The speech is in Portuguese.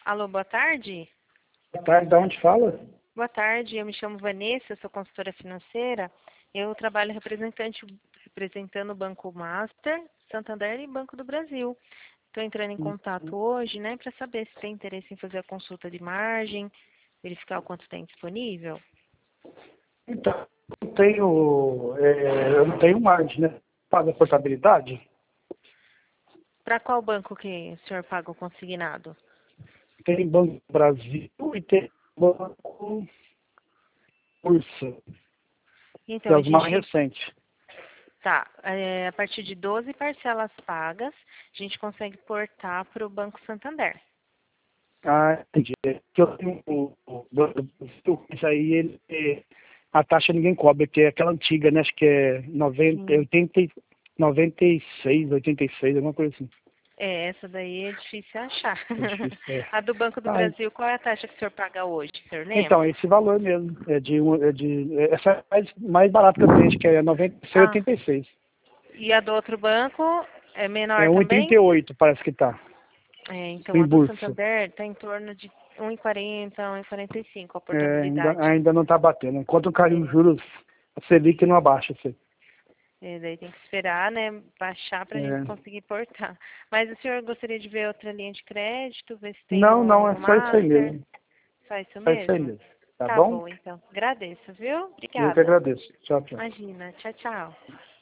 Alô, boa tarde. Boa tarde, de onde fala? Boa tarde, eu me chamo Vanessa, sou consultora financeira. Eu trabalho representando o Banco Master, Santander e Banco do Brasil. Estou entrando em contato hoje, né, para saber se tem interesse em fazer a consulta de margem, verificar o quanto tem disponível. Então, eu não tenho margem, né? Paga portabilidade? Para qual banco que o senhor paga o consignado? Tem Banco do Brasil e tem Banco Ursa, que Então, é a os mais gente recentes. tá, a partir de 12 parcelas pagas, a gente consegue portar para o Banco Santander. Ah, entendi. É que eu tenho o Banco do Brasil, isso aí a taxa ninguém cobra, que é aquela antiga, né? Acho que é 96, 86, alguma coisa assim. Essa daí é difícil achar. É difícil. É. A do Banco do Ah, Brasil, qual é a taxa que o senhor paga hoje, o senhor então, lembra? esse valor mesmo. Essa é a mais barata que eu tenho, acho que é Ah, 96,86. e a do outro banco é É menor também? 1,38 parece que tá. Então, O a do emburso. Santander está em torno de 1,40, 1,45 a É, portabilidade. ainda não está batendo. Enquanto caiu os É, juros, a Selic não abaixa. Assim. daí tem que esperar, né, baixar para a gente É. conseguir portar. Mas o senhor gostaria de ver outra linha de crédito, ver se tem Não, não, é no só isso aí Master? mesmo. Só isso Só isso aí mesmo? mesmo. Tá Tá bom? bom, então. Agradeço, viu? Eu que Obrigada. agradeço. Tchau, tchau. Imagina. Tchau, tchau.